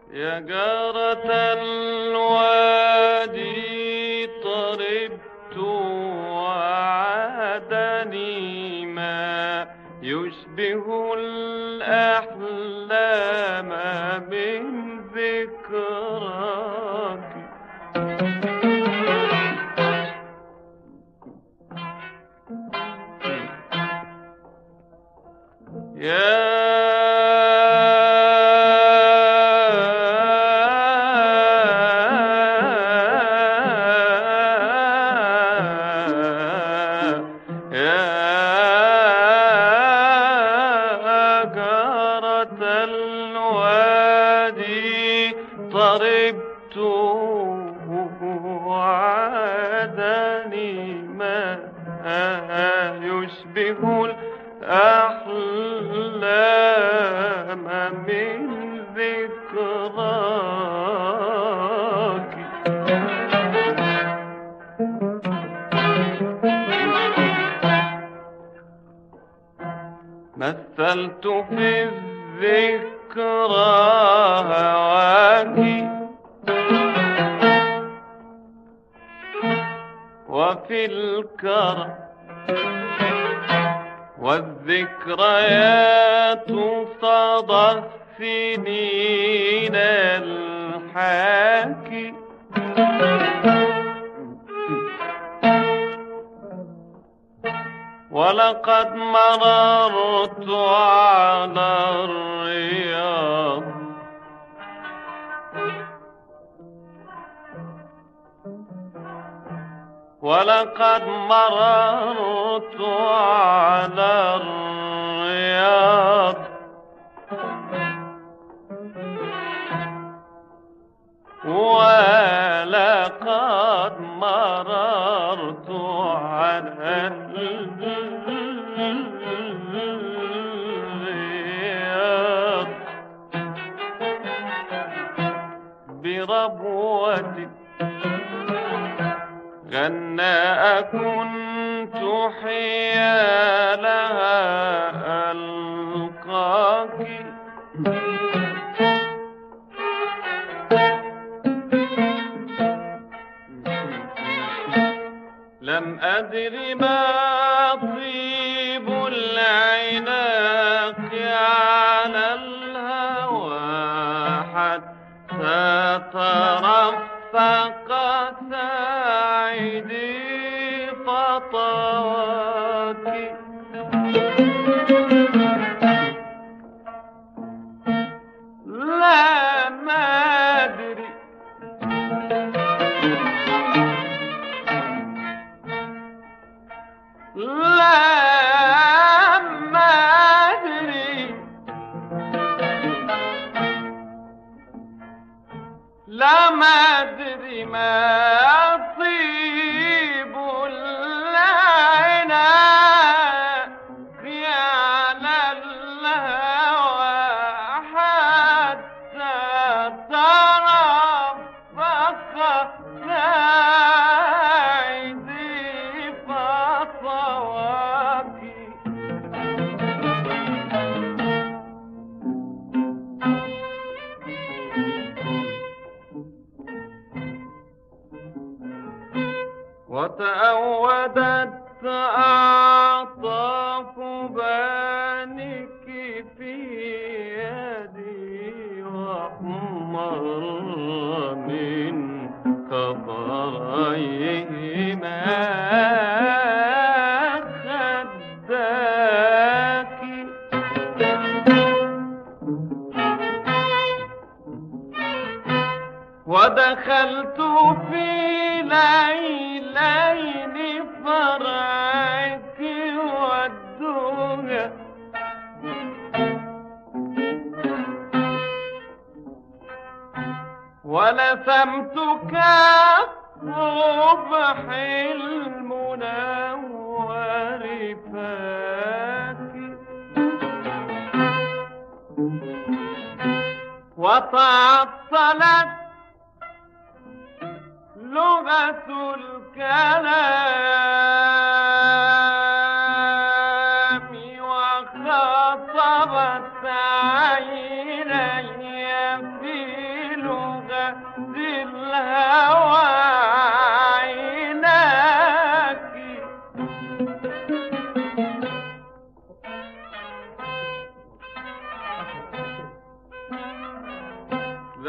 يا جارة الوادي طربت وعادني ما يشبه الأحلام من ذكراك. طربت وعادني ما يشبه الأحلام من ذكراك. مثلت في الذكرى هواك وفي الكرم والذكريات صدى السنين الحاكي. ولقد مررت على الرياض ولقد مررت على الرياض ولقد مررت على الرياض بربوة غناء كنت حيالها ألقاك. لم أدر ما طيب العناق على الهوى حتى ترفق ساعدي خطواك. لا ما أدري لا ما أدري لا ما أدري ما طيب العناق على الهوى حتى ترفق ساعدي خطواك. وتأودت أعطاف بانك في يدي وأحمر من كفريهما خداك. ودخلت في ليلين فرعك والدنيا ولثمتك صبح المنور فاك. وتعطلت لغة الكلام وخاطبت عيني في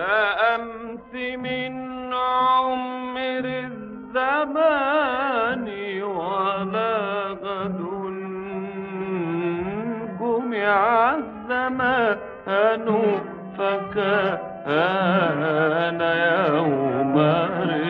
لا أمس من عمر الزمان ولا غد جمع الزمان فكان يوم